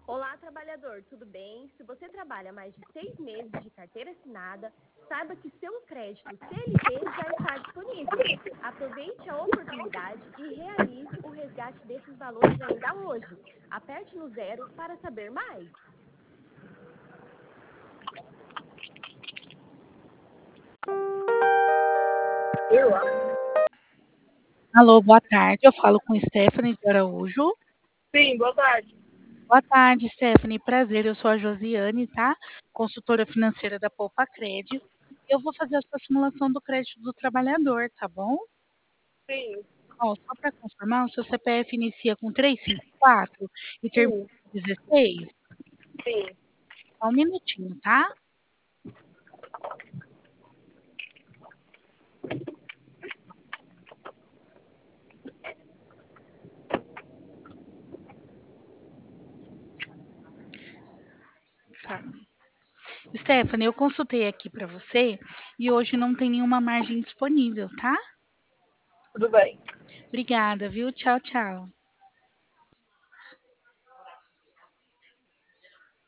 Olá, trabalhador, tudo bem? Se você trabalha mais de 6 meses de carteira assinada, saiba que seu crédito CLT já está disponível. Aproveite a oportunidade e realize o resgate desses valores ainda hoje. Aperte no 0 para saber mais. Alô, boa tarde. Eu falo com Stephanie de Araújo. Sim, boa tarde. Boa tarde, Stephanie. Prazer, eu sou a Josiane, tá? Consultora financeira da Poupa Cred. Eu vou fazer a sua simulação do crédito do trabalhador, tá bom? Sim, Ó, só para confirmar, o seu CPF inicia com 354 e termina sim, com 16? sim. Só um minutinho, tá? Tá. Stephanie, eu consultei aqui para você e hoje não tem nenhuma margem disponível, tá? Tudo bem. Obrigada, viu? Tchau, tchau.